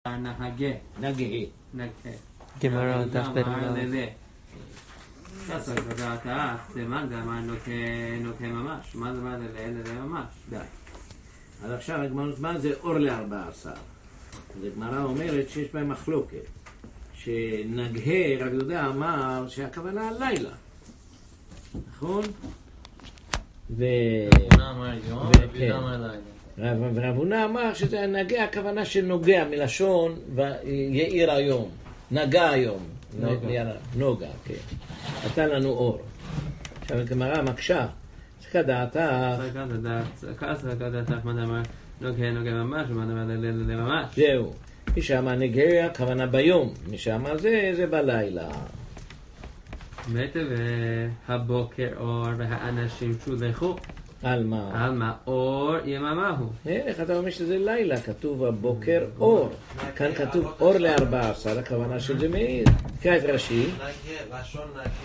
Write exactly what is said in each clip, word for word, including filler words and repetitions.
נהגה. נגה. נגה. גמרא דף ב' ללה. כסו לדעת האף, זה מה זה אמר נוקה ממש. מה זה מה זה ללה ללה ממש? די. אז עכשיו הגמרא, מה זה אור לארבע עשר? אז הגמרא אומרת שיש בהם מחלוקת. שנגה, רב יהודה אמר שהכוונה על לילה. נכון? ו... רבונה אמר יום, רב יהודה אמר לילה. ורבונה אמר שזה נגה, הכוונה שנוגע מלשון ויעיר היום. נגע היום. נוגע, כן. נתן לנו אור. עכשיו הגמרא מקשה. צריך לדעת... צריך לדעת, צריך לדעת מה אמר נוגה נוגה ממש, ומה אמר ללה ללה ממש. זהו. מי שאמר נגה, הכוונה ביום. מי שאמר זה, זה בלילה. באמת והבוקר אור והאנשים שולחו. על מה? על מה? אור יממה הוא. איך אתה אומר שזה לילה? כתוב הבוקר אור. כאן כתוב אור לארבע עשר, הכוונה של זה מאיר. תקרא את רש"י. לשון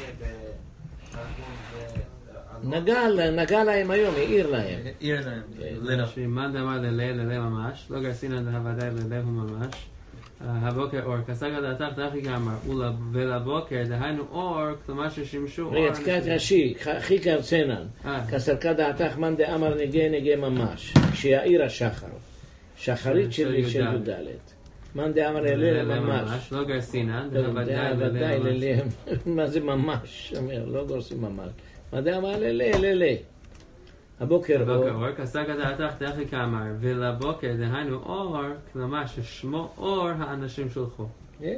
נגע, נגע להם היום, העיר להם. העיר להם. מה דאמר ללה ללה ממש? לא גרסינא דהוודאי ללה הוא ממש. הבוקר אור, כסגה דעתך דחי כאמר, ולבוקר דהיינו אור, כלומר ששימשו אור. רגע, תקרא את רש"י, חי כארצנן. כסגה דעתך מאן דאמר נגה נגה ממש. כשיעיר השחר. שחרית של י"ד. מאן דאמר ללה ממש. לא גרסינא דהוודאי ללה. מה זה ממש? לא גורסים ממש. מה דאמר ללה ללה. הבוקר אור. אור, כסגה דעתך דחי כאמר, ולבוקר דהיינו אור, כלומר ששמו אור האנשים שלחו.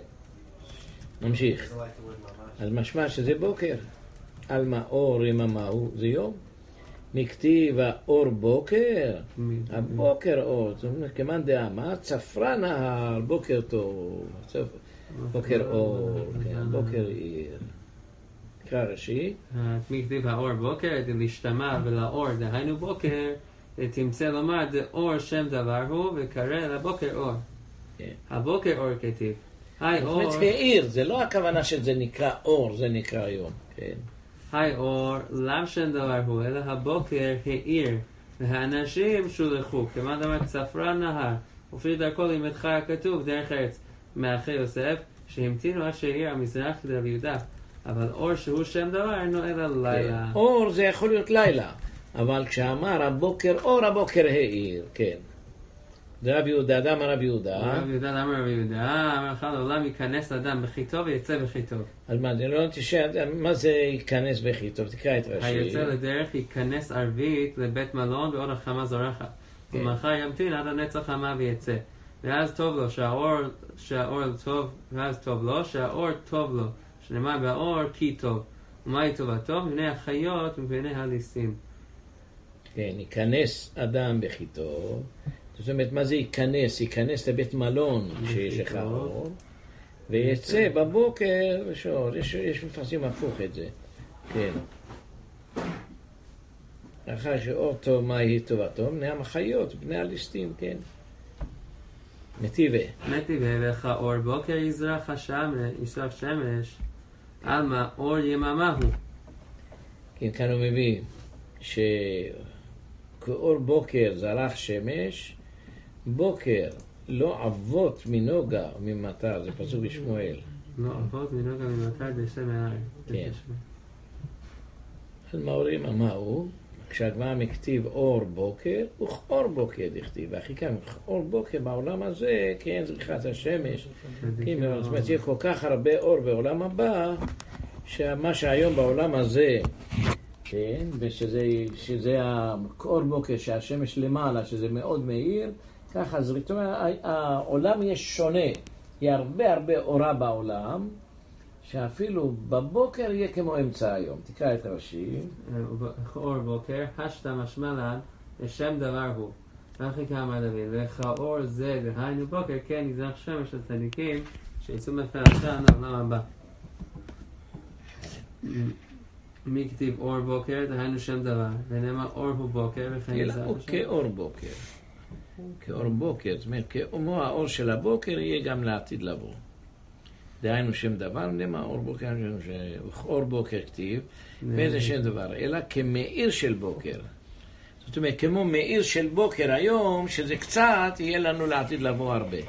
נמשיך. אז משמע שזה בוקר. על מה אור יממה הוא? זה יום. מכתיב האור בוקר. הבוקר אור. זאת אומרת, כמאן דאמר, צפרה נהר, בוקר טוב. בוקר אור, בוקר עיר. קרא רש"י. מכתיב האור בוקר, להשתמע ולאור דהיינו בוקר, תמצא לומר זה אור שם דבר הוא וקרא לבוקר אור. הבוקר אור כתיב. היי אור. זאת אומרת העיר, זה לא הכוונה שזה נקרא אור, זה נקרא יום. היי אור, למה שם דבר הוא, אלא הבוקר העיר, והאנשים שולחו, כמה דבר צפרה נהר, ופי דרכו לימדך הכתוב דרך ארץ, מאחי יוסף, שהמתינו עד שהעיר המזרח לרב יהודה. אבל אור שהוא שם דבר אינו אלא לילה. אור זה יכול להיות לילה, אבל כשאמר הבוקר אור, הבוקר העיר, כן. זה רב יהודה, אדם רב יהודה. רב יהודה, אדם רב יהודה, אמר לך לעולם ייכנס אדם בחיתו ויצא בחיתו. אז מה, זה לא תשאל, מה זה ייכנס בחיתו? תקרא את רש"י. היוצא לדרך ייכנס ערבית לבית מלון ועוד החמה זורחת. ומחר ימתין עד הנצח חמה ויצא. ואז טוב לו, שהאור, שהאור טוב, ואז טוב לו, שהאור טוב לו. שנאמר באור כי טוב. ומהי טובתו? מפני החיות ומפני הליסים. כן, ייכנס אדם בחיתו. זאת אומרת, מה זה ייכנס? ייכנס לבית מלון כשיש לך אור. ויצא בבוקר ושור. יש, יש מפרשים הפוך את זה. כן. אחר שאור טוב, מהי טובתו? בני החיות, בני הליסטים, כן. מטיבה. מטיבה, וכא אור בוקר יזרח השמש, יזרח שמש. על מה אור יממה הוא. כן, כאן הוא מביא שכאור בוקר זרח שמש, בוקר לא אבות מנוגה ממטר, זה פסוק בשמואל. לא אבות מנוגה ממטר דשא מהר. כן. אז מה אור יממה הוא? כשהגמרא מכתיב אור בוקר, וכאור בוקר דכתיב. והכי כאן, אור בוקר בעולם הזה, כי אין זריחת השמש. כן, זאת אומרת, יהיה כל כך הרבה אור בעולם הבא, שמה שהיום בעולם הזה, כן, ושזה שזה האור בוקר, שהשמש למעלה, שזה מאוד מהיר, ככה, זאת אומרת, העולם יהיה שונה. יהיה הרבה הרבה אורה בעולם, שאפילו בבוקר יהיה כמו אמצע היום. תקרא את רש"י. אור בוקר, השתא משמע לן, לשם דבר הוא. וכי כאמר דוד, וכאור זה דהיינו בוקר, כן יזרח שמש לצדיקים, שיצאו מפרשתם לעולם הבא. מי כתיב אור בוקר, דהיינו שם דבר, ונאמר אור הוא בוקר, וכן יזרח השמש. הוא כאור בוקר. כאור בוקר, זאת אומרת, כמו האור של הבוקר יהיה גם לעתיד לבוא. דהיינו שם דבר, נאמר אור בוקר, אור בוקר כתיב, ואיזה שם דבר, אלא כמאיר של בוקר. זאת אומרת, כמו מאיר של בוקר היום, שזה קצת, יהיה לנו לעתיד לבוא הרבה.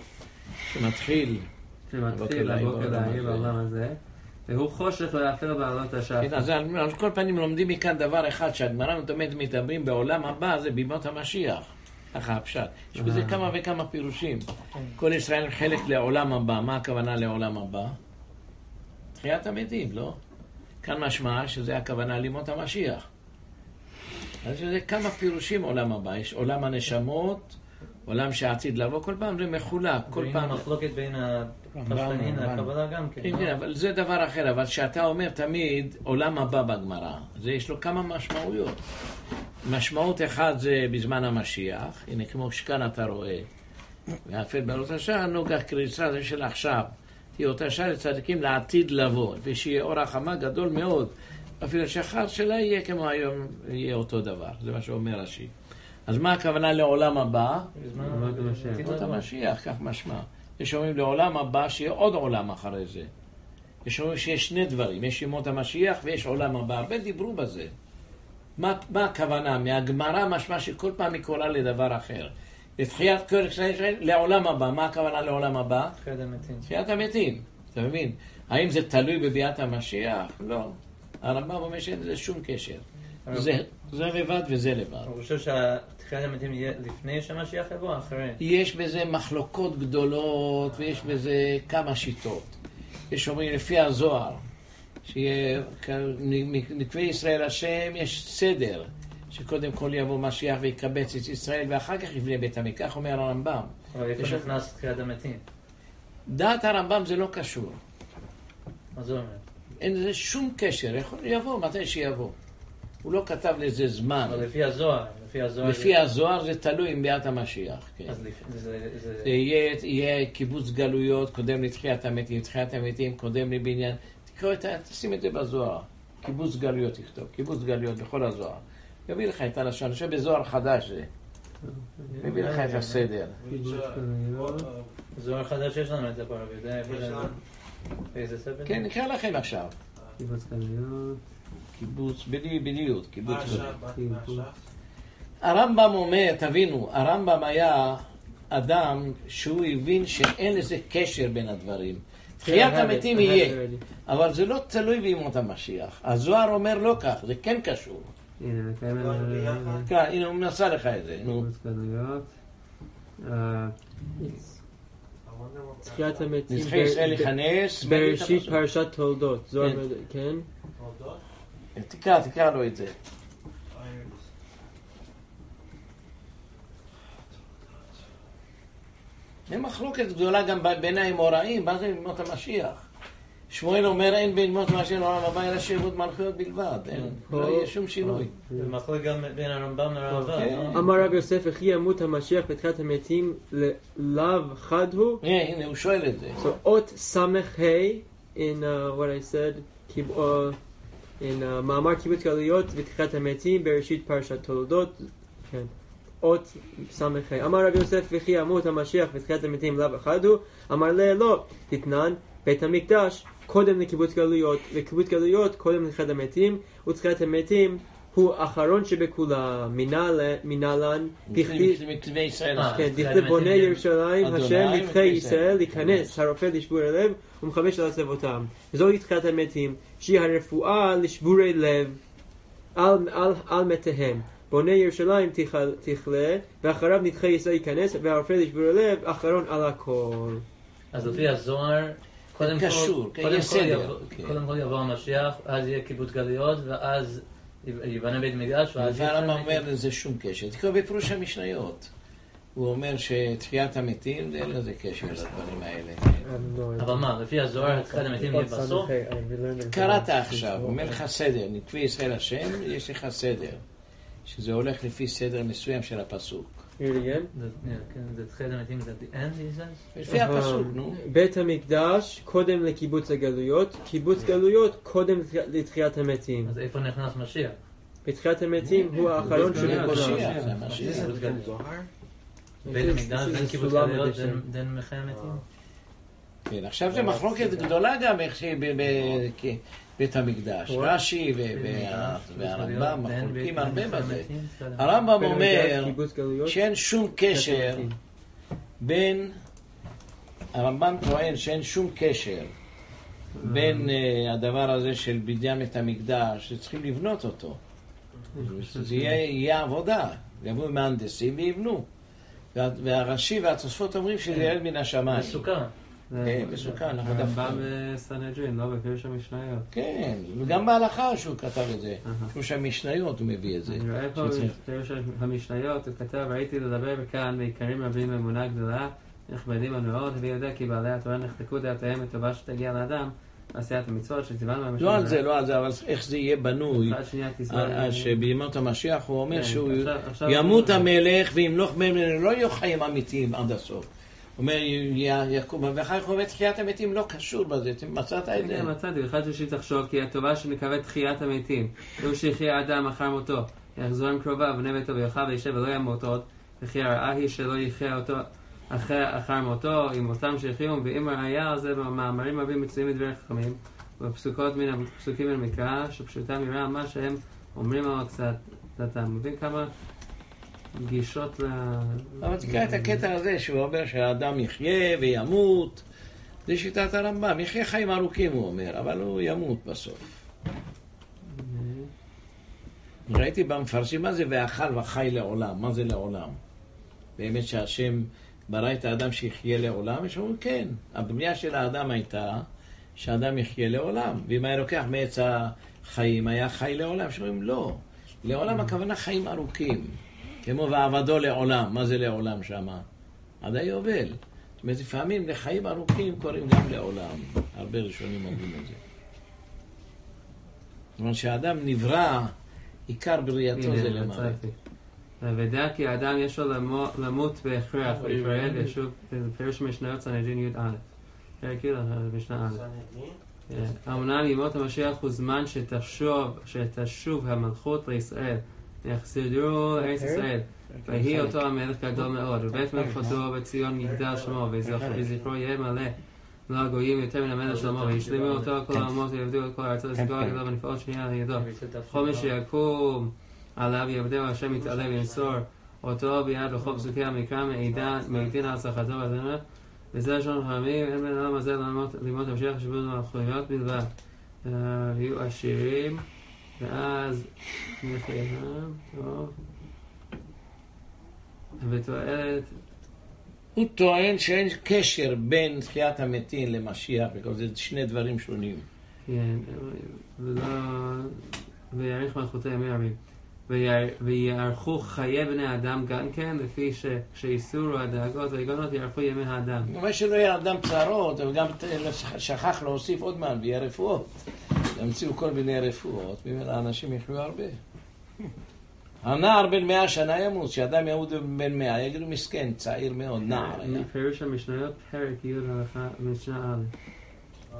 שמתחיל, שמתחיל הבוקר להאיר בעולם הזה, והוא חושך ולאפר בעלות השחר. כן, אז על כל פנים לומדים מכאן דבר אחד, שהגמרא תמיד מדברים בעולם הבא, זה בימות המשיח. ככה הפשט. יש בזה כמה וכמה פירושים. כל ישראל חלק לעולם הבא. מה הכוונה לעולם הבא? תחיית המתים, לא? כאן משמע שזה הכוונה לימות המשיח. אז זה כמה פירושים עולם הבא. יש עולם הנשמות, עולם שעתיד לבוא, כל פעם זה מחולק. כל פעם מחלוקת בין הפשטנין לקבלה גם כן. כן, כן, אבל זה דבר אחר. אבל שאתה אומר תמיד עולם הבא בגמרא, זה יש לו כמה משמעויות. משמעות אחד זה בזמן המשיח, הנה כמו שכאן אתה רואה, והאפל בעלות השחר נוגח קריצה זה של עכשיו, היא אותה שעה לצדיקים לעתיד לבוא, ושיהיה אור החמה גדול מאוד, אפילו השחר שלה יהיה כמו היום, יהיה אותו דבר, זה מה שאומר רש"י. אז מה הכוונה לעולם הבא? ימות המשיח, כך משמע. יש אומרים לעולם הבא שיהיה עוד עולם אחרי זה. יש אומרים שיש שני דברים, יש ימות המשיח ויש עולם הבא, הרבה דיברו בזה. מה, מה הכוונה? מהגמרא משמע שכל פעם היא קוראה לדבר אחר. לתחיית כל ישראל לעולם הבא. מה הכוונה לעולם הבא? תחיית המתים. תחיית המתים. אתה מבין? האם זה תלוי בביאת המשיח? לא. הרמב"ם אומר שאין לזה שום קשר. זה, זה לבד וזה לבד. אני חושב שהתחיית המתים יהיה לפני שהמשיח יבוא, אחרי. יש בזה מחלוקות גדולות ויש בזה כמה שיטות. יש אומרים לפי הזוהר. שנקבי ישראל השם יש סדר שקודם כל יבוא משיח ויקבץ את ישראל ואחר כך יבנה בית המקדש, כך אומר הרמב"ם. אבל איפה נכנס תחיית המתים? דעת הרמב"ם זה לא קשור. מה זה אומר? אין לזה שום קשר, יכול יבוא מתי שיבוא. הוא לא כתב לזה זמן. אבל לפי הזוהר, לפי הזוהר לפי הזוהר זה תלוי עם ביאת המשיח. אז זה יהיה קיבוץ גלויות קודם לתחיית המתים, תחיית המתים קודם לבניין. תשים את זה בזוהר, קיבוץ גלויות תכתוב, קיבוץ גלויות בכל הזוהר. יביא לך את הלשון, אני חושב בזוהר חדש זה. מביא לך את הסדר. זוהר חדש יש לנו את זה פה, איזה ספר? כן, נקרא לכם עכשיו. קיבוץ גלויות. קיבוץ, בדיוק, קיבוץ גלויות. הרמב"ם אומר, תבינו, הרמב"ם היה אדם שהוא הבין שאין לזה קשר בין הדברים. תחיית המתים יהיה, אבל זה לא תלוי בימות המשיח. הזוהר אומר לא כך, זה כן קשור. הנה, נקיים כן, הנה הוא מנסה לך את זה. קיבוץ גלויות. תחיית המתים נצחי ישראל יכנס בראשית פרשת תולדות. זוהר, כן? תקרא, תקרא לו את זה. זה מחלוקת גדולה גם בין האמוראים, מה זה ימות המשיח? שמואל אומר אין בין ימות המשיח לעולם הבא אלא שיעבוד מלכויות בלבד, לא יהיה שום שינוי. זה מחלוקת גם בין הרמב"ם לרמב"ם. אמר רב יוסף, וכי ימות המשיח בתחיית המתים לאו חד הוא? הנה, הוא שואל את זה. So אות סמך ה' in uh, what I said, uh, in uh, מאמר קיבוץ גלויות בתחיית המתים בראשית פרשת תולדות, כן. אות סמך ה'. אמר רב יוסף, וכי ימות המשיח בתחיית המתים לאו אחד הוא? אמר לה לא, תתנן בית המקדש קודם לקיבוץ גלויות, וקיבוץ גלויות קודם לתחיית המתים, ותחיית המתים הוא אחרון שבכולם. מנהלן מכתבי ישראל, דכתיב בונה ירושלים השם נדחי ישראל להיכנס הרופא לשבור הלב ומחמש על צבאותם. זוהי תחיית המתים שהיא הרפואה לשבורי לב על, על, על מתיהם. בונה ירושלים תכלה ואחריו נדחי ישראל ייכנס והרופא לשבור הלב אחרון על הכל. אז לפי הזוהר קודם כל יבוא המשיח, אז יהיה קיבוץ גלויות ואז ייבנה בית מקדש. והרמב"ם אומר לזה שום קשר. תקרא בפירוש המשניות. הוא אומר שתחיית המתים אין לזה קשר לדברים האלה. אבל מה, לפי הזוהר תחיית המתים יהיה בסוף? קראת עכשיו, הוא אומר לך סדר, נקבי ישראל השם, יש לך סדר. שזה הולך לפי סדר מסוים של הפסוק. זה תחיית המתים, זה the end, לפי הפסוק, נו. בית המקדש קודם לקיבוץ הגלויות, קיבוץ גלויות קודם לתחיית המתים. אז איפה נכנס משיח? בתחיית המתים הוא האחרון שבכולם. זה משיח. בית המקדש בין קיבוץ גלויות בין מחיי המתים. כן, עכשיו זה מחלוקת גדולה גם איך בית המקדש. רש"י והרמב"ם מחולקים הרבה בזה. הרמב"ם אומר שאין שום קשר בין הרמב"ם טוען שאין שום קשר בין uh, הדבר הזה של בניין את המקדש, שצריכים לבנות אותו. זה יהיה, יהיה עבודה, יבואו מהנדסים ויבנו. וה, והרש"י והתוספות אומרים שזה ירד מן השמיים. מסוכן. כן, מסוכן. הרמב"ם בסנהדרין, לא בפירוש המשניות. כן, וגם בהלכה שהוא כתב את זה. פירוש המשניות הוא מביא את זה. אני רואה פה בפירוש המשניות, הוא כתב, ראיתי לדבר כאן בעיקרים רבים אמונה גדולה, נכבדים הנאות, ויודע כי בעלי התורה נחלקו דעתיהם לטובה שתגיע לאדם, עשיית המצוות שציוונו בהם. לא על זה, לא על זה, אבל איך זה יהיה בנוי, שבימות המשיח הוא אומר שהוא ימות המלך וימלוך ממנו, לא יהיו חיים אמיתיים עד הסוף. הוא אומר, יעקב, ואחר כך אומר, תחיית המתים לא קשור בזה, מצאת את זה? כן, מצאתי, אחד שלישי תחשוב, כי הטובה שנקווה תחיית המתים, הוא שיחיה אדם אחר מותו, יחזור עם קרובה, בני ביתו ויאכל וישב ולא ימות עוד, וכי הרעה היא שלא יחיה אותו אחר מותו, עם אותם שיחיו, ואם הראיה הזה במאמרים רבים מצויים מדברי חכמים, ובפסוקות מן הפסוקים מן המקרא, שפשוטה מראה מה שהם אומרים על קצת, אתה מבין כמה גישות ל... אבל תקרא את הקטע הזה שהוא אומר שהאדם יחיה וימות, זה שיטת הרמב"ם, יחיה חיים ארוכים הוא אומר, אבל הוא ימות בסוף. ראיתי במפרשים מה זה ואכל וחי לעולם, מה זה לעולם? באמת שהשם ברא את האדם שיחיה לעולם, יש אומרים כן, הבנייה של האדם הייתה שהאדם יחיה לעולם, ואם היה לוקח מעץ החיים היה חי לעולם, שאומרים לא, לעולם הכוונה חיים ארוכים, כמו ועבדו לעולם, מה זה לעולם שמה? עד היובל. זאת אומרת, לפעמים לחיים ארוכים קוראים גם לעולם, הרבה ראשונים אומרים את זה. זאת אומרת שהאדם נברא, עיקר בריאתו זה למעלה. ודע כי האדם יש לו למות בהכרח, ויפרד ושוב, פירוש משניות סנהדרין י' א'. פרק י' משנה א'. אמנם ימות המשיח הוא זמן שתשוב, שתשוב המלכות לישראל, יחזרו לארץ ישראל, ויהי אותו המלך גדול מאוד, ובית מלכותו בציון יגדל שמו, וזכרו יהיה מלא לגויים יותר מן המלך שלמה, וישלימו אותו כל האומות ויעבדו את כל הארצות לסגור הגדול ונפעול שנייה על ידו. כל מי שיקום עליו יעבדהו השם יתעלה וימסור אותו ביד לכל פסוקי המקרא מעידין על הצלחתו והזמר, וזה לשון חכמים, אין בין העולם הזה לימות המשיח חשבו מלכויות בלבד. ויהיו עשירים, ואז נחייהם, טוב. ותועלת. הוא טוען שאין קשר בין תחיית המתים למשיח, בגלל זה שני דברים שונים. כן, ולא... ויעריך מלכותי ימי רבים. ויערכו חיי בני אדם גם כן, לפי שכשיסורו הדאגות והיגונות יערכו ימי האדם. מה שלא יהיה אדם צערות, אבל גם שכח להוסיף עוד מען, ויהיה רפואות. ימציאו כל מיני רפואות, האנשים יחיו הרבה. הנער בן מאה שנה ימות, שאדם ימות בן מאה, יגידו מסכן, צעיר מאוד, נער היה. פירוש המשניות, פרק י' הלכה, משנה א'.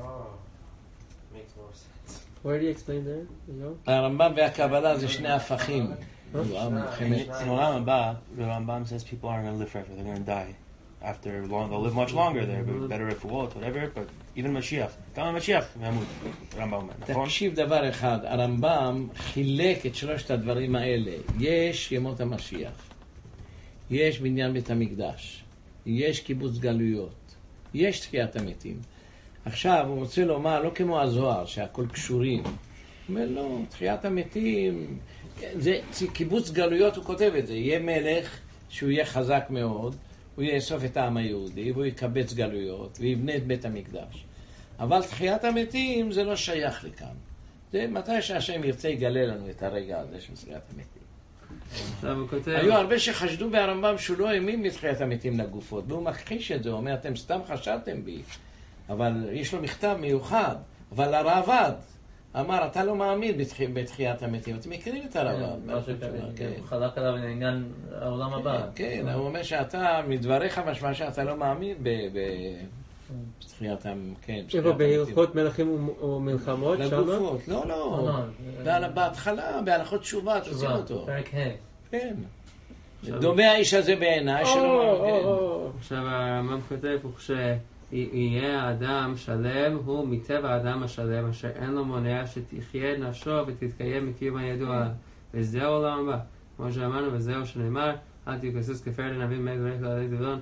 Where do you explain there? הרמב"ם והקבלה זה שני הפכים. In Olam Haba, the Rambam says people aren't going to live forever, they're going to die. After long, they'll live much longer, they're better refuot, whatever, but even Mashiach, גם המשיח ימות, הרמב"ם אומר, נכון? תקשיב דבר אחד, הרמב"ם חילק את שלושת הדברים האלה. יש ימות המשיח, יש בניין בית המקדש, יש קיבוץ גלויות, יש תחיית המתים. עכשיו הוא רוצה לומר, לא כמו הזוהר, שהכל קשורים. הוא אומר, לא, תחיית המתים, זה קיבוץ גלויות, הוא כותב את זה, יהיה מלך שהוא יהיה חזק מאוד, הוא יאסוף את העם היהודי, והוא יקבץ גלויות, ויבנה את בית המקדש. אבל תחיית המתים זה לא שייך לכאן. זה מתי שהשם ירצה יגלה לנו את הרגע הזה של תחיית המתים. היו הרבה שחשדו בהרמב"ם שהוא לא האמין בתחיית המתים לגופות, והוא מכחיש את זה, הוא אומר, אתם סתם חשדתם בי. אבל יש לו מכתב מיוחד, אבל הרעב"ד אמר, אתה לא מאמין בתחיית המתים, אתם מכירים את הרעב"ד. הוא חלק עליו לעניין העולם הבא. כן, הוא אומר שאתה, מדבריך משמע שאתה לא מאמין בתחיית המתים. איפה, בהלכות מלכים ומלחמות? לגופות, לא, לא. בהתחלה, בהלכות תשובה, תשים אותו. פרק ה'. כן. דומה האיש הזה בעיניי שלא... עכשיו הרמב"ם כותב, יהיה האדם שלם, הוא מטבע האדם השלם, אשר אין לו מונע שתחיה נפשו ותתקיים מקיום הידוע. וזהו העולם הבא. כמו שאמרנו, וזהו שנאמר, אל תיכסס כפר לנביא מלך דברי כללי דבלון,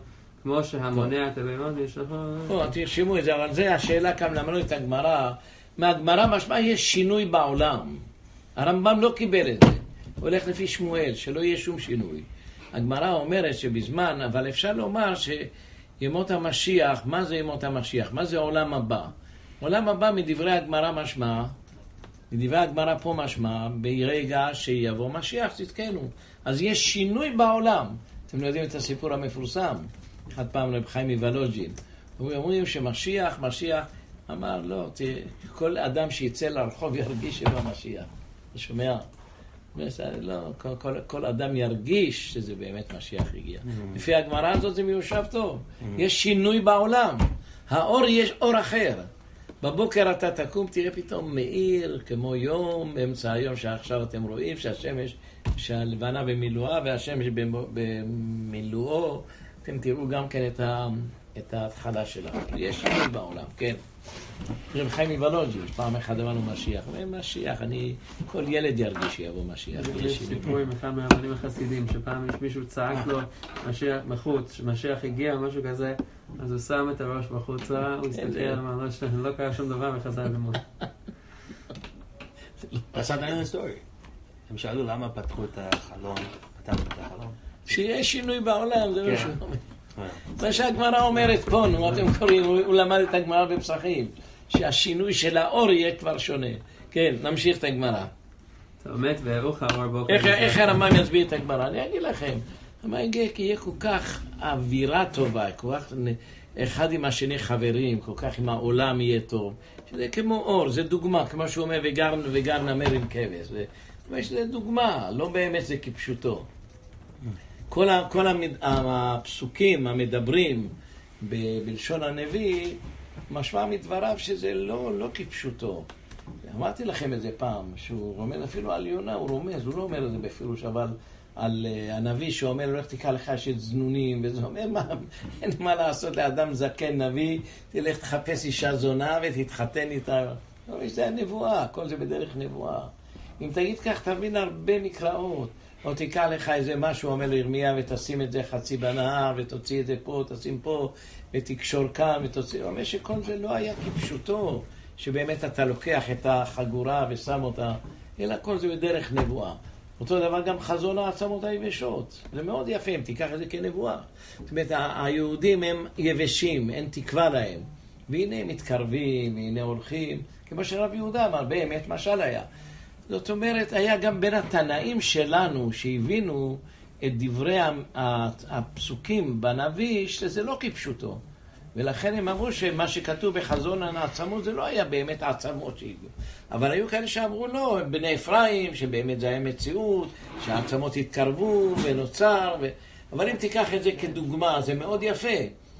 כמו שהמונע את הבהמות יש לך... לא, תרשמו את זה, אבל זה השאלה כאן למדנו את הגמרא. מהגמרא משמע יש שינוי בעולם. הרמב"ם לא קיבל את זה. הוא הולך לפי שמואל, שלא יהיה שום שינוי. הגמרא אומרת שבזמן, אבל אפשר לומר שימות המשיח, מה זה ימות המשיח? מה זה עולם הבא? עולם הבא מדברי הגמרא משמע, מדברי הגמרא פה משמע, ברגע שיבוא משיח, תתקנו. אז יש שינוי בעולם. אתם לא יודעים את הסיפור המפורסם. אחד פעם רב חיים מוולוז'ין. אומרים שמשיח, משיח, אמר לא, תראה, כל אדם שיצא לרחוב ירגיש שבא משיח. אתה שומע? לא, כל, כל, כל אדם ירגיש שזה באמת משיח הגיע. Mm-hmm. לפי הגמרא הזאת זה מיושב טוב. Mm-hmm. יש שינוי בעולם. האור יש אור אחר. בבוקר אתה תקום, תראה פתאום מאיר כמו יום, באמצע היום שעכשיו אתם רואים שהשמש, שהלבנה במילואה והשמש במילואו, אתם תראו גם כן את, ה, את ההתחלה שלה. יש שינוי בעולם, כן. רב חיים מוולוז'ין, פעם אחד אמרנו משיח, משיח, אני, כל ילד ירגיש שיבוא משיח. יש סיפור עם אחד מהרבנים החסידים, שפעם יש מישהו צעק לו, משיח מחוץ, שמשיח הגיע או משהו כזה, אז הוא שם את הראש בחוצה, הוא הסתכל על המעלות שלהם, לא קרה שום דבר וחזר למות. That's not the story. הם שאלו למה פתחו את החלון, פתחנו את החלון. שיש שינוי בעולם, זה מה שהוא אומר. מה שהגמרא אומרת פה, נו, אתם קוראים, הוא למד את הגמרא בפסחים, שהשינוי של האור יהיה כבר שונה. כן, נמשיך את הגמרא. אתה עומד והראוך האור בוקר. איך הרמב"ם יסביר את הגמרא? אני אגיד לכם. מה יגיע? כי יהיה כל כך אווירה טובה, כל כך אחד עם השני חברים, כל כך עם העולם יהיה טוב. שזה כמו אור, זה דוגמה, כמו שהוא אומר, וגר, וגר נמר עם כבש. זה דוגמה, לא באמת זה כפשוטו. כל, ה, כל המד, הפסוקים המדברים ב, בלשון הנביא, משמע מדבריו שזה לא, לא כפשוטו. אמרתי לכם את זה פעם, שהוא רומז אפילו על יונה, הוא רומז, הוא לא אומר את זה בפירוש, אבל על uh, הנביא שאומר, לא תקרא לך שאת זנונים, וזה אומר, מה, אין מה לעשות לאדם זקן נביא, תלך תחפש אישה זונה ותתחתן איתה. לא, זה הנבואה, כל זה בדרך נבואה. אם תגיד כך, תבין הרבה מקראות. או תיקע לך איזה משהו, אומר לירמיה, ותשים את זה חצי בנהר, ותוציא את זה פה, תשים פה, ותקשור כאן, ותוציא. הוא אומר שכל זה לא היה כפשוטו, שבאמת אתה לוקח את החגורה ושם אותה, אלא כל זה בדרך נבואה. אותו דבר גם חזון העצמות היבשות. זה מאוד יפה, אם תיקח את זה כנבואה. זאת אומרת, היהודים הם יבשים, אין תקווה להם. והנה הם מתקרבים, והנה הולכים, כמו שרב יהודה אמר, באמת משל היה. זאת אומרת, היה גם בין התנאים שלנו שהבינו את דברי הפסוקים בנביא, שזה לא כפשוטו. ולכן הם אמרו שמה שכתוב בחזון העצמות זה לא היה באמת העצמות שהגיעו. אבל היו כאלה שאמרו לא, בני אפרים, שבאמת זה היה מציאות, שהעצמות התקרבו ונוצר. ו... אבל אם תיקח את זה כדוגמה, זה מאוד יפה.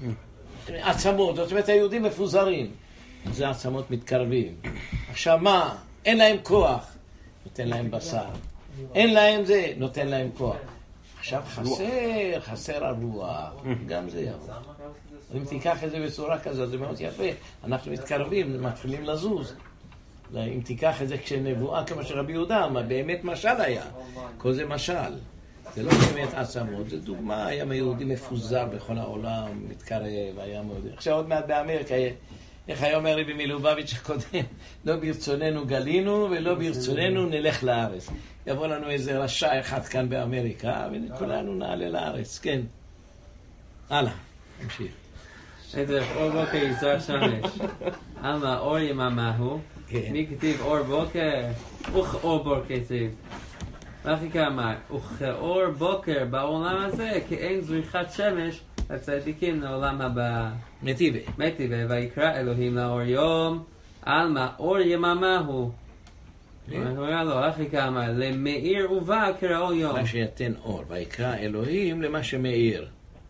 עצמות, זאת אומרת, היהודים מפוזרים. זה עצמות מתקרבים. עכשיו מה? אין להם כוח. נותן להם בשר. אין להם זה, נותן להם כוח. עכשיו חסר, חסר הרוח. גם זה יבוא. אם תיקח את זה בצורה כזאת, זה מאוד יפה. אנחנו מתקרבים, מתחילים לזוז. אם תיקח את זה כשנבואה כמו שרבי יהודה, באמת משל היה. כל זה משל. זה לא באמת עצמות, זה דוגמה. היה היהודי מפוזר בכל העולם, מתקרב, היה מאוד... עכשיו עוד מעט באמריקה, איך היה אומר רבי מלובביץ' הקודם, לא ברצוננו גלינו ולא ברצוננו נלך לארץ. יבוא לנו איזה רשע אחד כאן באמריקה, וכולנו נעלה לארץ, כן. הלאה, נמשיך. איזה אור בוקר יזרח שמש. אמה אור יממה הוא. מי כתיב אור בוקר? אוך אור בוקר כתיב. רחיקה אמר, וכאור בוקר בעולם הזה, כי אין זריחת שמש לצדיקים לעולם הבא. מטיבה. מטיבה, ויקרא אלוהים לאור יום, עלמא אור יממה הוא. אומר לו, רחיקה אמר, למאיר ובא קראו יום. מה שיתן אור, ויקרא אלוהים למה שמאיר.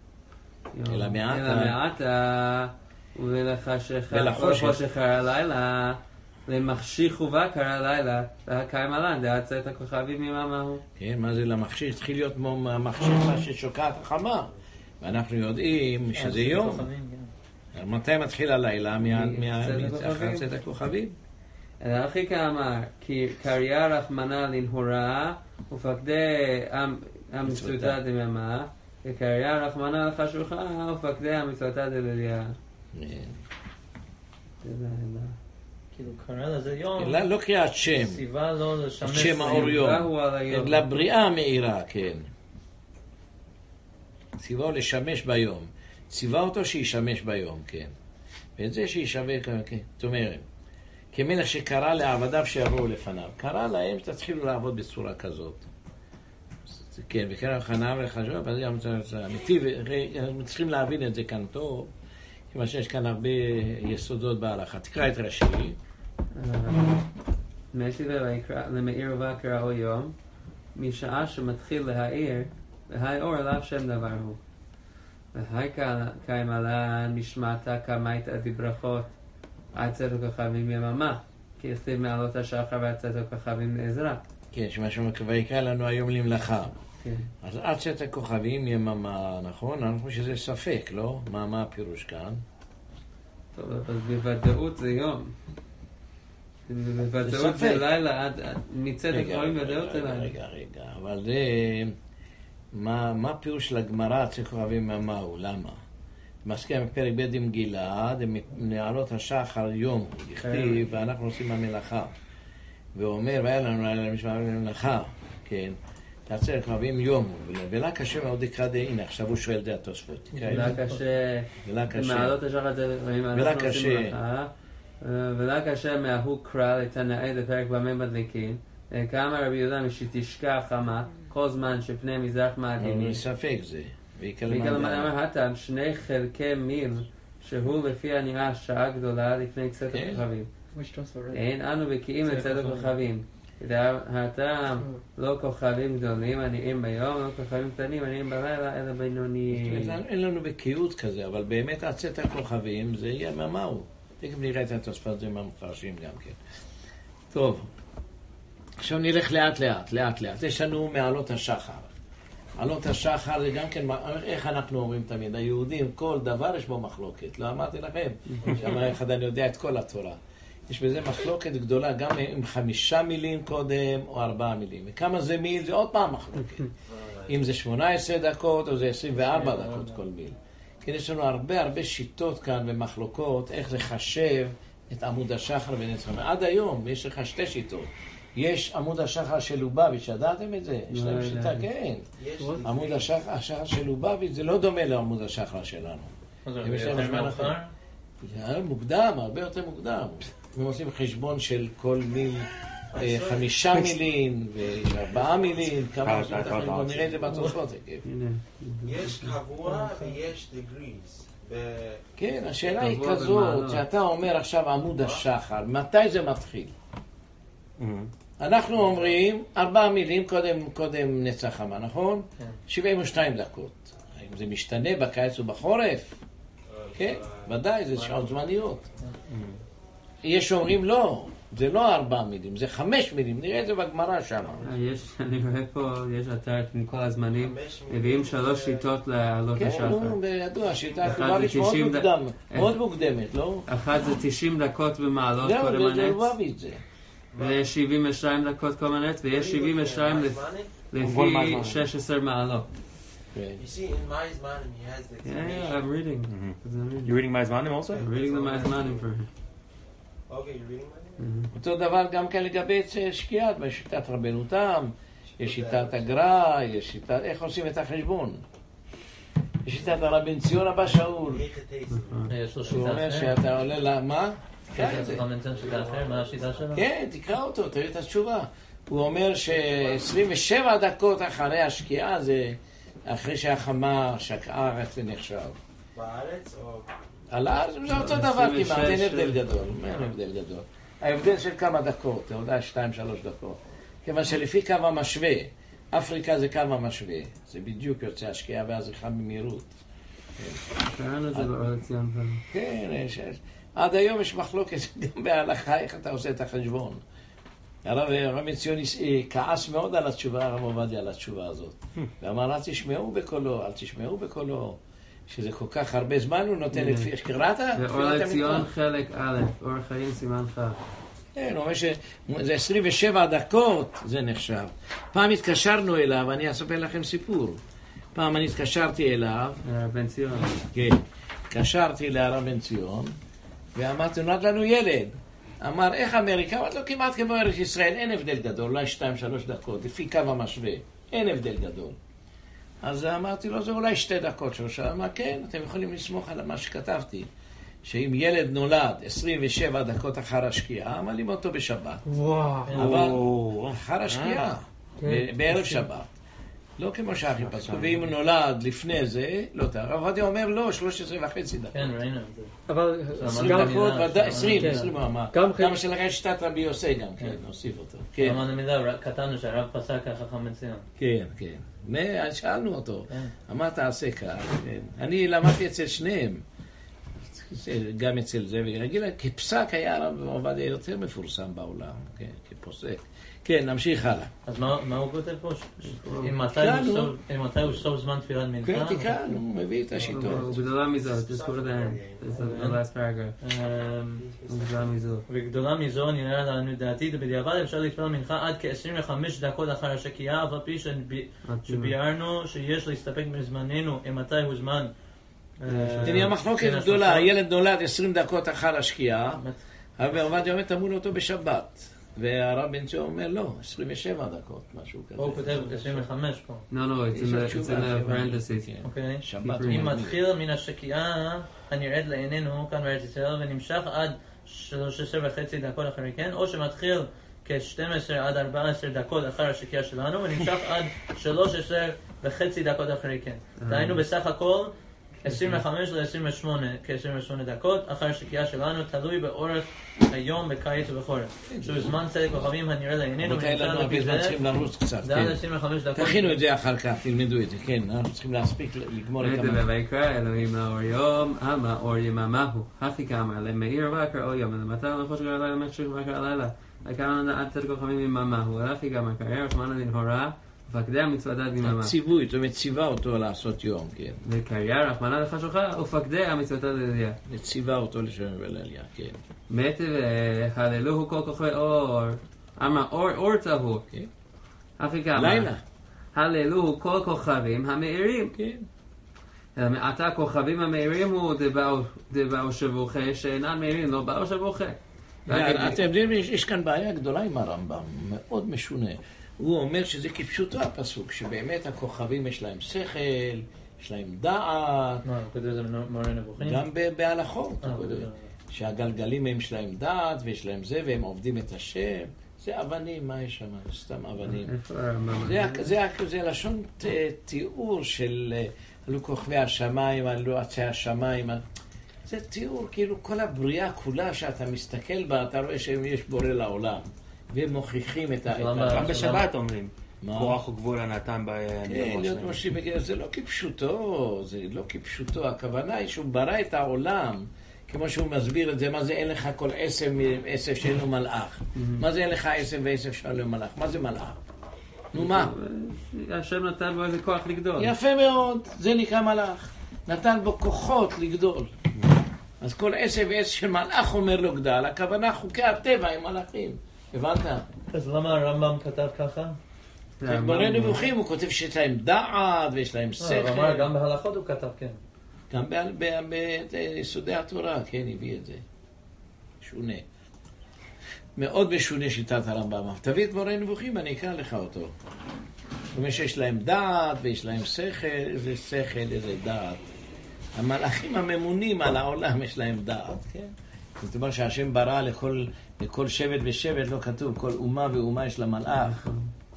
אלא מעטה. אלא מעטה, ולחושך הלילה, למחשיך ובקר הלילה, והקיים עלן, דעצה את הכוכבים מממה הוא. כן, מה זה למחשיך? התחיל להיות המחשיכה ששוקעת החמה. ואנחנו יודעים שזה יום. מתי מתחיל הלילה? מאחר צאת הכוכבים. הרחיקה אמר, כי קריה רחמנה לנהורה, ופקדי עם מצותה דממה, יקריה רחמנה לחשוכה ופקדיה מצוותה דליליה. כאילו קרא לזה יום. לא קריאת שם. ציווה לו לשמש שם האור יום. לבריאה מאירה, כן. ציווה לו לשמש ביום. ציווה אותו שישמש ביום, כן. ואת זה שישווה, כן. זאת אומרת, כמלך שקרא לעבדיו שיבואו לפניו. קרא להם שתתחילו לעבוד בצורה כזאת. כן, וקרא חנה ולחשוב, אבל זה גם אמיתי, אנחנו צריכים להבין את זה כאן טוב, כיוון שיש כאן הרבה יסודות בהלכה. תקרא את רש"י. משיבה למאיר ובקראו יום, משעה שמתחיל להאיר, והי אור עליו שם דבר הוא. והי קיים עלה נשמעתה כמית עדי ברכות, עד צאת הכוכבים יממה, כי יכתיב מעלות השחר ועד צאת הכוכבים לעזרה. כן, שמה שמקווה לנו היום למלאכה. כן. אז עד צאת הכוכבים יממה, נכון? אני חושב שזה ספק, לא? מה, מה הפירוש כאן? טוב, אבל בוודאות זה יום. בוודאות זה לילה, עד מצאת הכוכבים בוודאות זה לילה. רגע, רגע, אבל זה... מה, מה הפירוש לגמרא צאת הכוכבים יממה הוא? למה? מסכים בפרק ב' עם גלעד, מעלות השחר יום, הכתיב, ואנחנו עושים המלאכה. והוא אומר, והיה לנו לילה משמע למלאכה, כן, תעצר כוכבים יום, ולה קשה מאוד לקרא דהנה, עכשיו הוא שואל זה התוספות. ולה קשה, מעלות השחר זה, אנחנו עושים מלאכה, ולה קשה מההוא קרא לתנאי לפרק במה מדליקים, כמה רבי יהודה משתשכח חמה, כל זמן שפני מזרח מעדינים. מספק זה. ויקל אמר הטעם, שני חלקי מיל, שהוא לפי הנראה שעה גדולה לפני צאת הכוכבים. אין אנו בקיאים לצאת הכוכבים. הטעם לא כוכבים גדולים הנראים ביום, לא כוכבים קטנים הנראים בלילה, אלא בינוניים. אין לנו בקיאות כזה, אבל באמת צאת הכוכבים זה יהיה ממהו. תכף נראה את התוספות זה מהמפרשים גם כן. טוב, עכשיו נלך לאט לאט, לאט לאט. יש לנו מעלות השחר. עלות השחר זה גם כן, איך אנחנו אומרים תמיד, היהודים, כל דבר יש בו מחלוקת. לא אמרתי לכם, שאמר אחד אני יודע את כל התורה. יש בזה מחלוקת גדולה, גם עם חמישה מילים קודם או ארבעה מילים. וכמה זה מיל, זה עוד פעם מחלוקת. אם זה שמונה עשרה דקות או זה עשרים וארבע דקות כל מיל. כן, יש לנו הרבה הרבה שיטות כאן ומחלוקות, איך לחשב את עמוד השחר ונצחם. עד היום יש לך שתי שיטות. יש עמוד השחר של לובביץ', ידעתם את זה? יש להם שיטה, כן. עמוד השחר של לובביץ' זה לא דומה לעמוד השחר שלנו. זה מאוחר? זה מוקדם, הרבה יותר מוקדם. הם עושים חשבון של כל מיל חמישה מילים וארבעה מילים, כמה עושים את החשבון, נראה את זה בתוספות. יש קבוע ויש דגריז. כן, השאלה היא כזאת, שאתה אומר עכשיו עמוד השחר, מתי זה מתחיל? אנחנו אומרים ארבעה מילים קודם, קודם נצח חמה, נכון? שבעים ושתיים דקות. האם זה משתנה בקיץ ובחורף? כן, ודאי, זה שעות זמניות. יש אומרים לא, זה לא ארבעה מילים, זה חמש מילים, נראה את זה בגמרא שם. יש, אני רואה פה, יש אתר מכל הזמנים, מביאים שלוש שיטות לעלות השחר. כן, נו, בידוע, השיטה הקובביץ' מאוד מוקדם, מאוד מוקדמת, לא? אחת זה תשעים דקות במעלות קודם הנץ. זה קובביץ' זה. ויש שבעים ושתיים דקות קודם הנץ, ויש שבעים ושתיים לפי שש עשרה מעלות. You see, in Maizmanim he has the explanation. Yeah, yeah, I'm reading. Mm-hmm. You're reading Maizmanim also? I'm reading the Maizmanim for him. Okay, you're reading Maizmanim? אותו דבר גם כן לגבי שקיעת, בשיטת רבנו תם, יש שיטת הגר"א, יש שיטת... איך עושים את החשבון? יש שיטת הרבן ציון אבא שאול. יש לו הוא שיטה אומר אחרת? שאתה עולה למה? כן, זה גם נתן שיטה אחרת, מה השיטה שלו? כן, תקרא אותו, תראי את התשובה. הוא אומר ש-עשרים ושבע דקות אחרי השקיעה זה אחרי שהחמה שקעה רק זה נחשב. בארץ או... על הארץ זה אותו דבר כמעט, אין הבדל גדול, אין הבדל גדול. ההבדל של כמה דקות, אתה יודע, שתיים, שלוש דקות. כיוון שלפי קו המשווה, אפריקה זה קו המשווה. זה בדיוק יוצא השקיעה והזריחה במהירות. קראנו את זה באור לציון. כן, עד היום יש מחלוקת גם בהלכה, איך אתה עושה את החשבון. הרב ציון כעס מאוד על התשובה, הרב עובדיה על התשובה הזאת. ואמר, אל תשמעו בקולו, אל תשמעו בקולו. שזה כל כך הרבה זמן הוא נותן לפי... קראת? באור לציון חלק א', אור חיים סימן ח'. כן, הוא אומר שזה עשרים ושבע דקות, זה נחשב. פעם התקשרנו אליו, אני אספר לכם סיפור. פעם אני התקשרתי אליו, בן ציון. כן, התקשרתי לרב בן ציון, ואמרתי, נולד לנו ילד. אמר, איך אמריקה? אמרתי לו, כמעט כמו ארץ ישראל, אין הבדל גדול, אולי שתיים, שלוש דקות, לפי קו המשווה, אין הבדל גדול. אז אמרתי לו, זה אולי שתי דקות שלושה. אמר, כן, אתם יכולים לסמוך על מה שכתבתי, שאם ילד נולד עשרים ושבע דקות אחר השקיעה, מעלים אותו בשבת. וואו. אבל אחר השקיעה, בערב שבת. לא כמו שהכי פסקו, ואם הוא נולד לפני זה, לא תראה. הרב עובדיה אומר לא, שלוש עשרה וחצי דקות. כן, ראינו את זה. אבל עשרים דקות, עשרים, עשרים הוא אמר. גם שלכם שיטת רבי יוסי גם, כן, נוסיף אותו. למה נמידה, כתבנו שהרב פסק החכם בן ציון. כן, כן. שאלנו אותו, מה תעשה כך? אני למדתי אצל שניהם, גם אצל זה, ורגיל, כפסק היה הרב עובדיה יותר מפורסם בעולם, כפוסק. כן, נמשיך הלאה. אז מה הוא כותב פה? אם מתי הוא סוף זמן תפילת מנחה? כן, תיקן, הוא מביא את השיטות. וגדולה מזו, just go to the end. This is the last paragraph. וגדולה מזו. וגדולה מזו נראה לנו דעתי, בדיעבד אפשר להתפלל מנחה עד כ-עשרים וחמש דקות אחר השקיעה, אבל פי שביארנו שיש להסתפק בזמננו, אם מתי הוא זמן. תראי, המחלוקת גדולה, הילד נולד עשרים דקות אחר השקיעה, אבל עובדיה אומר, תמול אותו בשבת. והרב בן ציון אומר, לא, עשרים ושבע דקות, משהו כזה. פה הוא כותב עשרים וחמש פה. No, no, it's in the parentheses. אוקיי. שבת. אם מתחיל מן השקיעה הנראית לעינינו כאן בארץ ישראל ונמשך עד שלוש עשרה וחצי דקות אחרי כן, או שמתחיל כ-שתים עשרה עד ארבע עשרה דקות אחר השקיעה שלנו ונמשך עד שלוש עשרה וחצי דקות אחרי כן. דהיינו בסך הכל עשרים וחמש ל-עשרים ושמונה, כ-עשרים ושמונה דקות, אחר השקיעה שלנו, תלוי באורך היום בקיץ ובחורף. שהוא זמן צדק כוכבים הנראה לעינינו, ונמצא לפי זה, צריכים לרוץ קצת, זה עד עשרים וחמש דקות. תכינו את זה אחר כך, תלמדו את זה, כן, אנחנו צריכים להספיק לגמור את כמה. ויקרא אלוהים לאור יום, אמה אור יממה הוא, הכי כאמר, למאיר וקרא יום, ולמתי לחוש גר הלילה, מחשיך וקרא הלילה. ויקרא עד צדק כוכבים יממה הוא, הכי כאמר, קרא רחמנא לנהורה, ופקדי המצוות עד יממה. ציווי, זאת אומרת, ציווה אותו לעשות יום, כן. וקרא רחמנא לחשוכה, ופקדי המצוות עד עלייה. ציווה אותו לשם ולעלייה, כן. מת והללוהו כל כוכבי אור, אמר אור אור טהור. כן. הכי כאמר. לילה. הללוהו כל כוכבים המאירים. כן. עתה כוכבים המאירים הוא דבאו שבוכי שאינן מאירים, לא באו שבוכי. אתם יודעים, יש כאן בעיה גדולה עם הרמב"ם, מאוד משונה. הוא אומר שזה כפשוטו הפסוק, שבאמת הכוכבים יש להם שכל, יש להם דעת. מה, הוא כותב זה מורה נבוכים? גם בהלכות. שהגלגלים הם יש להם דעת ויש להם זה, והם עובדים את השם. זה אבנים, מה יש שם? סתם אבנים. זה לשון תיאור של עלו כוכבי השמיים, עלו עצי השמיים. זה תיאור, כאילו כל הבריאה כולה שאתה מסתכל בה, אתה רואה שיש בורא לעולם. והם מוכיחים את ה... גם בשבת אומרים. כוח וגבול הנתן כן, להיות מושיב בגלל, זה לא כפשוטו, זה לא כפשוטו. הכוונה היא שהוא ברא את העולם, כמו שהוא מסביר את זה, מה זה אין לך כל עשב, עשב שאין לו מלאך. מה זה אין לך עשב ועשב שאין לו מלאך? מה זה מלאך? נו מה? השם נתן בו איזה כוח לגדול. יפה מאוד, זה נקרא מלאך. נתן בו כוחות לגדול. אז כל עשב ועשב של מלאך אומר לו גדל, הכוונה חוקי הטבע הם מלאכים. הבנת? אז למה הרמב"ם כתב ככה? במורה נבוכים הוא כותב שיש להם דעת ויש להם שכל. גם בהלכות הוא כתב, כן. גם ביסודי התורה, כן, הביא את זה. שונה. מאוד משונה שיטת הרמב"ם. תביא את מורה נבוכים, אני אקרא לך אותו. זאת אומרת שיש להם דעת ויש להם שכל, איזה שכל, איזה דעת. המלאכים הממונים על העולם יש להם דעת, כן? זאת אומרת שהשם ברא לכל, לכל שבט ושבט, לא כתוב, כל אומה ואומה יש לה מלאך.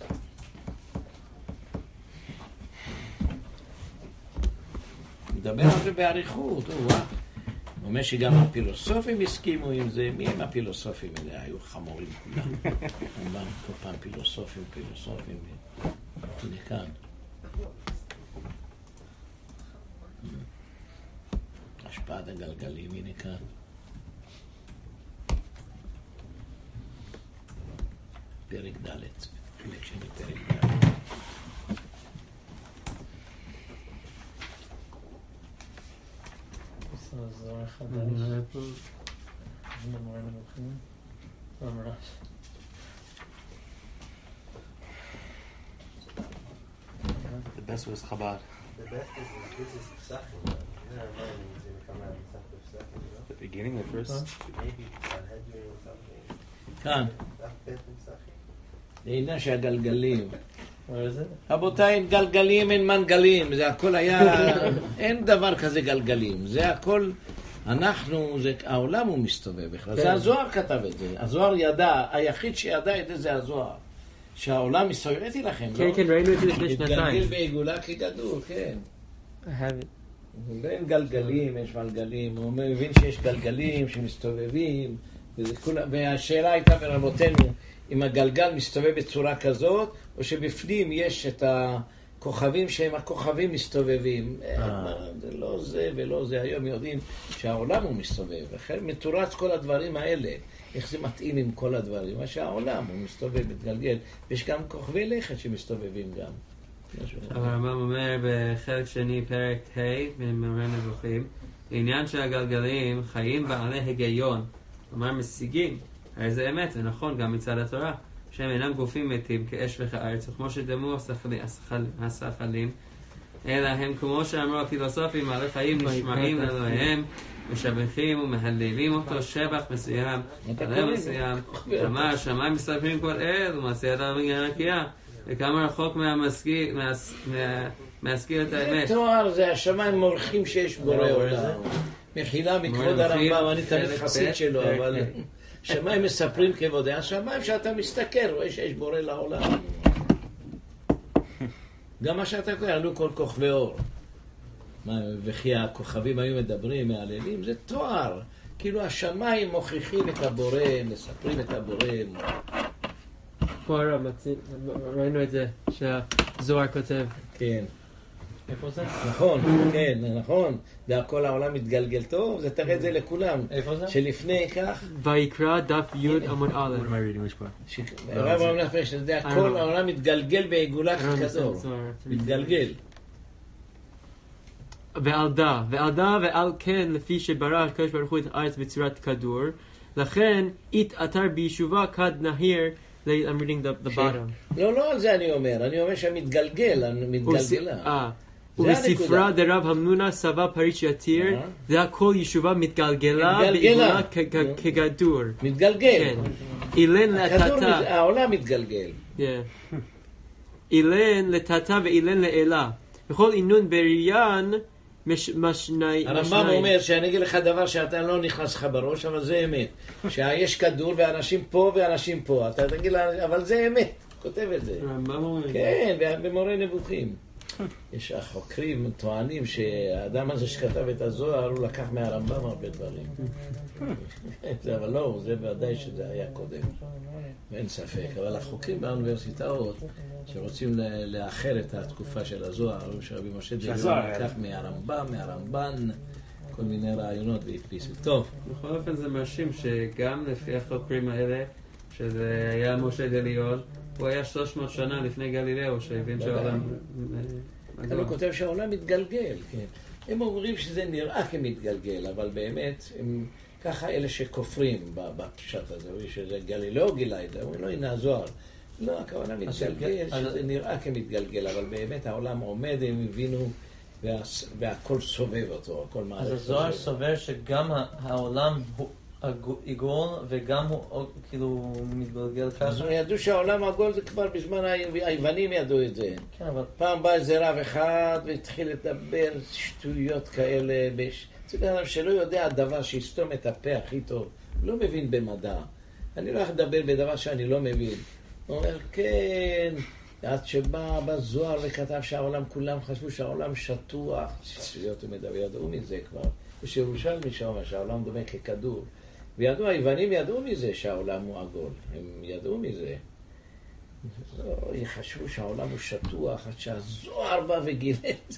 מדבר על זה בעריכות, הוא אומר שגם הפילוסופים הסכימו עם זה. מי הם הפילוסופים האלה? היו חמורים כולם. אמרנו כל פעם פילוסופים, פילוסופים. הנה כאן. השפעת הגלגלים, הנה כאן. פרק ד', חלק שני פרק ד'. זה זוהר חדש. זה מורה נבוכים. זה המרש. The best was Chabad. the best is this is Pesachim. You know, Rambam is going to come out and stuff with Pesachim, you know? The beginning, the first. Maybe Sanhedrin or something. כאן, That best in Pesachim. זה עניין של הגלגלים. Where is it? רבותיי, גלגלים אין מנגלים, זה הכל היה, אין דבר כזה גלגלים, זה הכל, אנחנו, זה, העולם הוא מסתובב בכלל, זה הזוהר כתב את זה, הזוהר ידע, היחיד שידע את זה זה הזוהר, שהעולם מסתובב, ראיתי לכם, כן, לא? כן, ראינו את זה לפני שנתיים. מתגלגל בעיגולה כגדול, כן. I have it. אין גלגלים, יש מלגלים, הוא מבין שיש גלגלים שמסתובבים, וזה כולה, והשאלה הייתה ברבותינו, אם הגלגל מסתובב בצורה כזאת, או שבפנים יש את הכוכבים שהם הכוכבים מסתובבים. זה לא זה ולא זה. היום יודעים שהעולם הוא מסתובב. לכן מתורץ כל הדברים האלה. איך זה מתאים עם כל הדברים? מה שהעולם הוא מסתובב, מתגלגל. יש גם כוכבי לכת שמסתובבים גם. אבל הרמב"ם אומר בחלק שני פרק ה' ממורה נבוכים, העניין של הגלגלים חיים בעלי היגיון, כלומר משיגים, הרי זה אמת, זה נכון גם מצד התורה, שהם אינם גופים מתים כאש וכארץ, וכמו שדמו הספלים, אלא הם כמו שאמרו הפילוסופים, בעלי חיים נשמעים לאלוהיהם, משבחים ומהללים אותו שבח מסוים, הלב מסוים, כלומר השמיים מסתובבים כל אל ומעשיית המגיעה נקייה, וכמה רחוק מהזכיר את האמת. זה תואר, זה השמיים מורחים שיש בורא עולם. מחילה מכבוד הרמב"ם, אני תמיד חסיד שלו, אבל שמיים מספרים כבודי, השמיים שאתה מסתכל, רואה שיש בורא לעולם. גם מה שאתה קורא, עלו כל כוכבי אור. וכי הכוכבים היו מדברים, מהללים, זה תואר. כאילו השמיים מוכיחים את הבורא, מספרים את הבורא. פה ראינו את זה, שהזוהר כותב. כן. איפה זה? נכון, כן, נכון. זה הכל העולם מתגלגל טוב, זה תראה את זה לכולם. איפה זה? שלפני כך... ויקרא דף י' עמוד א'. What am I reading? Which part? הרב אמר לך שזה הכל העולם מתגלגל בעיגולה ככדור. מתגלגל. ועל דה, ועל דה ועל כן לפי שברא הקדוש ברוך הוא את הארץ בצורת כדור, לכן התעטר ביישובה כד נהיר. I'm reading the, the bottom. לא, לא על זה אני אומר, אני אומר שהמתגלגל, מתגלגלה. ובספרה דרב המנונה סבא פריש יתיר, זה הכל יישובה מתגלגלה בעיגולה כגדור. מתגלגל. אילן לטאטה. העולם מתגלגל. אילן לטאטה ואילן לאלה. וכל עינון בריין משנאי. הרמב"ם אומר שאני אגיד לך דבר שאתה לא נכנס לך בראש, אבל זה אמת. שיש כדור ואנשים פה ואנשים פה. אתה תגיד לה, אבל זה אמת. כותב את זה. כן, במורה נבוכים. יש החוקרים טוענים שהאדם הזה שכתב את הזוהר הוא לקח מהרמב"ם הרבה דברים. אבל לא, זה ודאי שזה היה קודם. אין ספק. אבל החוקרים באוניברסיטאות שרוצים לאחר את התקופה של הזוהר, שרבי משה דיין לקח מהרמב"ם, מהרמב"ן, כל מיני רעיונות והדפיסו. טוב. בכל אופן זה מרשים שגם לפי החוקרים האלה, שזה היה משה דליון, הוא היה שלוש מאות שנה לפני גלילאו, שהבין שהעולם... אני כותב שהעולם מתגלגל, כן. הם אומרים שזה נראה כמתגלגל, אבל באמת, הם ככה אלה שכופרים בפשט הזה, שזה גלילאו גילה את זה, אומרים, לא, הנה הזוהר. לא, הכוונה מתגלגל, שזה נראה כמתגלגל, אבל באמת העולם עומד, הם הבינו, והכל סובב אותו, הכל מערכת. אז הזוהר סובר שגם העולם הוא... עיגול וגם הוא כאילו מתגלגל ככה. אז ידעו שהעולם עגול זה כבר בזמן היוונים ידעו את זה. כן, אבל... פעם בא איזה רב אחד והתחיל לדבר שטויות כאלה. זה אדם שלא יודע דבר שיסתום את הפה הכי טוב. לא מבין במדע. אני לא יכול לדבר בדבר שאני לא מבין. הוא אומר, כן, עד שבא בזוהר וכתב שהעולם, כולם חשבו שהעולם שטוח. שטויות ומדבר, ידעו מזה כבר. ושירושלמי שאומר שהעולם דומה ככדור. וידעו, היוונים ידעו מזה שהעולם הוא עגול. הם ידעו מזה. לא, יחשבו שהעולם הוא שטוח, עד שהזוהר בא וגילה את זה.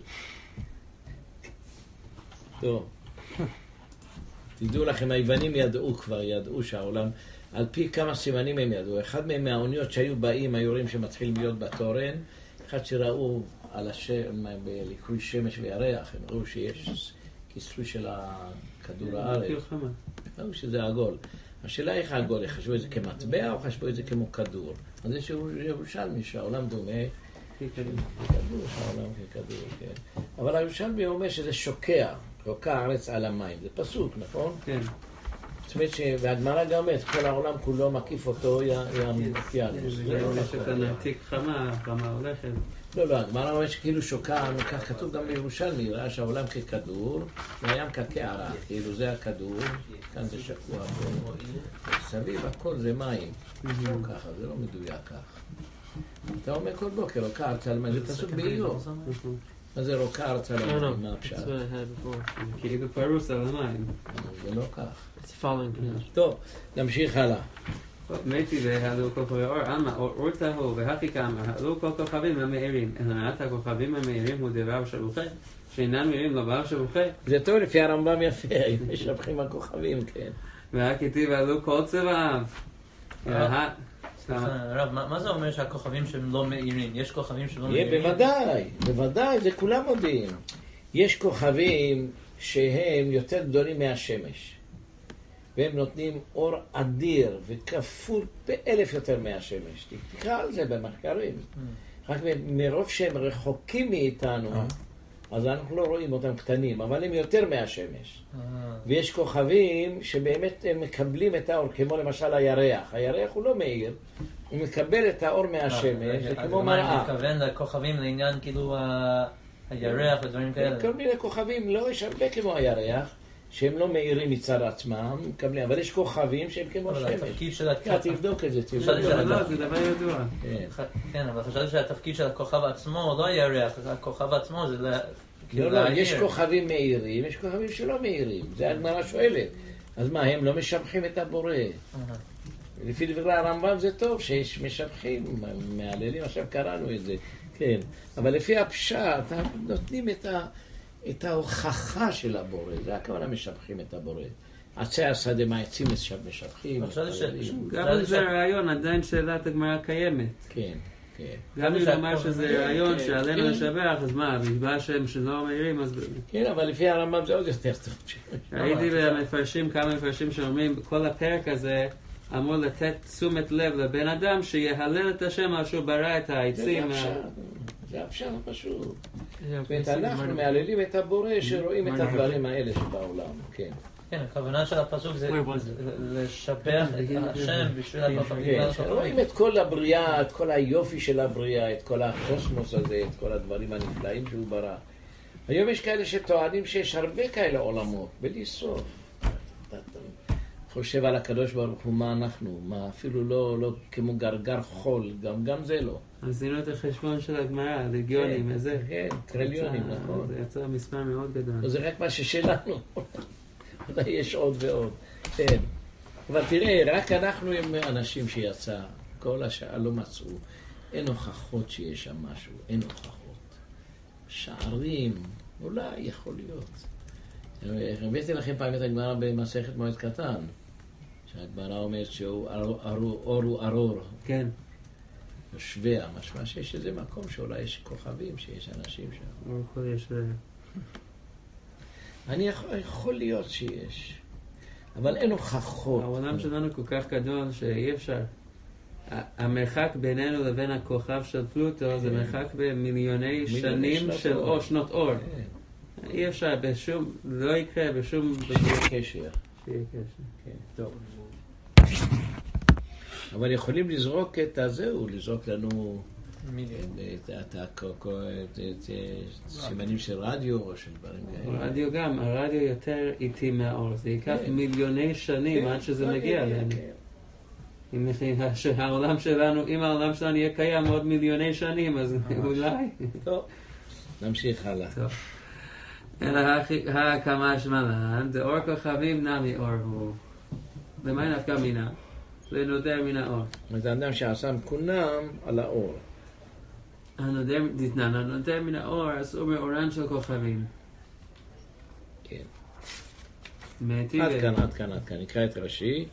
טוב. תדעו לכם, היוונים ידעו כבר, ידעו שהעולם, על פי כמה סימנים הם ידעו. אחד מהם מהאוניות שהיו באים, היורים שמתחילים להיות בתורן, אחד שראו על השם, בליקוי שמש וירח, הם ראו שיש כיסוי של כדור הארץ. ראו שזה עגול. השאלה איך העגול, חשבו את זה כמטבע או חשבו את זה כמו כדור? אז זה שהוא ירושלמי, שהעולם דומה ככדור. כדור, שהעולם ככדור, כן. אבל הירושלמי אומר שזה שוקע, שוקע הארץ על המים. זה פסוק, נכון? כן. זאת אומרת שהגמרא גם אומרת, כל העולם כולו מקיף אותו ים אוקיינוס. זה נשק הנעתיק חמה, חמה הולכת. לא, לא, הגמרא אומרת שכאילו שוקע, כך כתוב גם בירושלמי, ראה שהעולם ככדור, והים כקערה, כאילו זה הכדור, כאן זה שקוע פה, סביב הכל זה מים. לא ככה, זה לא מדויק כך. אתה אומר כל בוקר, רוקע ארצה על מים, זה פסוק באיוב. מה זה רוקע ארצה על מים? מה הפשט? כאילו פרוס על המים. זה לא כך. It's following. טוב, נמשיך הלאה. מתי והעלו כל כוכבי אור, עלמא אור טהור והכי כמה, העלו כל כוכבים המאירים. אלא מעט הכוכבים המאירים הוא דבר שבוכי, שאינם מאירים דבר שבוכי. זה טוב לפי הרמב"ם יפה, משבחים הכוכבים, כן. והכתיב העלו כל צבעיו. רב, מה זה אומר שהכוכבים שהם לא מאירים? יש כוכבים שלא יהיה מאירים? בוודאי, בוודאי, זה כולם יודעים. יש כוכבים שהם יותר גדולים מהשמש. והם נותנים אור אדיר וכפול באלף יותר מהשמש. תקרא על זה במחקרים. רק מרוב שהם רחוקים מאיתנו, אז אנחנו לא רואים אותם קטנים, אבל הם יותר מהשמש. ויש כוכבים שבאמת הם מקבלים את האור, כמו למשל הירח. הירח הוא לא מאיר, הוא מקבל את האור מהשמש, זה כמו מראה. אני מתכוון לכוכבים לעניין כאילו הירח ודברים כאלה. כל מיני כוכבים, לא יש הרבה כמו הירח, שהם לא מאירים מצד עצמם, מקבלים, אבל יש כוכבים שהם כמו אבל שמש. התפקיד של כן, תבדוק את זה, תבדוק. לא, זה דבר ידוע. כן, אבל חשבתי שהתפקיד של הכוכב עצמו לא הירח, הכוכב עצמו זה לא, לא, יש כוכבים מאירים, יש כוכבים שלא מאירים, זה הגמרא שואלת. אז מה, הם לא משבחים את הבורא? לפי דברי הרמב"ם זה טוב שיש משבחים, מהללים, עכשיו קראנו את זה, כן. אבל לפי הפשט, נותנים את ה... את ההוכחה של הבורא, זה הכוונה משבחים את הבורא. עצי השדה מהעצים משבחים. גם אם זה רעיון, עדיין שאלת הגמרא קיימת. כן, כן. גם אם נאמר שזה רעיון שעלינו לשבח, אז מה, בגלל שהם שלא מאירים, אז... כן, אבל לפי הרמב"ם זה עוד יותר טוב. ראיתי במפרשים, כמה מפרשים שאומרים, כל הפרק הזה אמור לתת תשומת לב לבן אדם שיהלל את השם על שהוא ברא את העצים. זה הפשט פשוט. ואנחנו מעללים את הבורא שרואים את הדברים האלה שבעולם, כן. כן, הכוונה של הפסוק זה לשבח את השם בשביל הכוכבים. רואים את כל הבריאה, את כל היופי של הבריאה, את כל הקוסמוס הזה, את כל הדברים הנפלאים שהוא ברא. היום יש כאלה שטוענים שיש הרבה כאלה עולמות, בלי סוף. חושב על הקדוש ברוך הוא מה אנחנו, מה אפילו לא, לא כמו גרגר חול, גם, גם זה לא. עשינו את החשבון של הגמרא, לגיונים, איזה? כן, טריליונים, נכון. זה יצא מספר מאוד גדול. זה רק מה ששלנו. אולי יש עוד ועוד. כן. אבל תראה, רק אנחנו עם אנשים שיצא, כל השעה לא מצאו. אין הוכחות שיש שם משהו, אין הוכחות. שערים, אולי יכול להיות. הבאתי לכם פעם את הגמרא במסכת מועד קטן, שהגמרא אומרת שהוא אור הוא ארור. כן. שבע, משמע שיש איזה מקום שאולי יש כוכבים, שיש אנשים שם. אור כל יש... אני יכול, יכול להיות שיש, אבל אין הוכחות. העולם שלנו כל כך גדול שאי אפשר. המרחק בינינו לבין הכוכב של פלוטו זה מרחק במיליוני שנים של אור, שנות אור. אי אפשר בשום, לא יקרה בשום... שיהיה קשר. שיהיה קשר. כן, טוב. אבל יכולים לזרוק את הזהו, לזרוק לנו את הסימנים של רדיו או של דברים כאלה. רדיו גם, הרדיו יותר איטי מהאור, זה ייקח מיליוני שנים עד שזה מגיע אלינו. אם העולם שלנו, אם העולם שלנו יהיה קיים עוד מיליוני שנים, אז אולי. טוב, נמשיך הלאה. טוב. אלא הקמה שמלן, זה אור כוכבים נמי אור הוא. למה נפקא מינה? זה נודר מן האור. זה אדם שעשה מקונם על האור. הנודר, דתנן, הנודר מן האור, אסור מאורן של כוכבים. כן. מעטי עד כאן, עד כאן, עד כאן. נקרא את ראשי.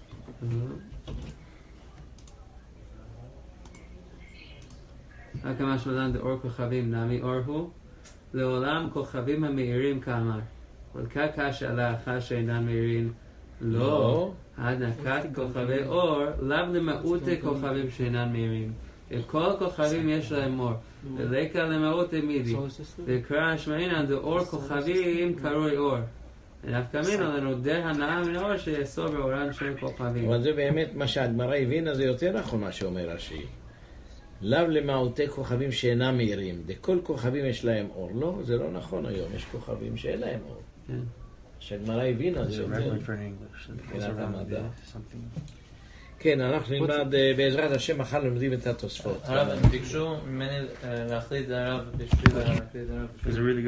הקמה שמלן, זה אור כוכבים נמי אור הוא. לעולם כוכבים המאירים כאמר. כל כך שהלאחר שאינם מאירים לא. הנקת כוכבי אור, לאו למהות כוכבים שאינם מאירים. כל כוכבים יש להם אור. ולקה למרות תמידי. וקרא שמעינן דאור כוכבים קרוי אור. ונפקא מינו לנו דה הנאה מן האור שיאסור באורן של כוכבים. אבל זה באמת מה שהגמרא הבינה, זה יותר נכון מה שאומר רש"י. לאו למעוטי כוכבים שאינם מהירים. דכל כוכבים יש להם אור. לא, זה לא נכון היום. יש כוכבים שאין להם אור. שהגמרא הבינה זה יותר. מבחינת המדע. כן, אנחנו נלמד בעזרת השם מחר לומדים את התוספות. הרב, ביקשו ממני להחליט הרב בשביל להחליט הרב.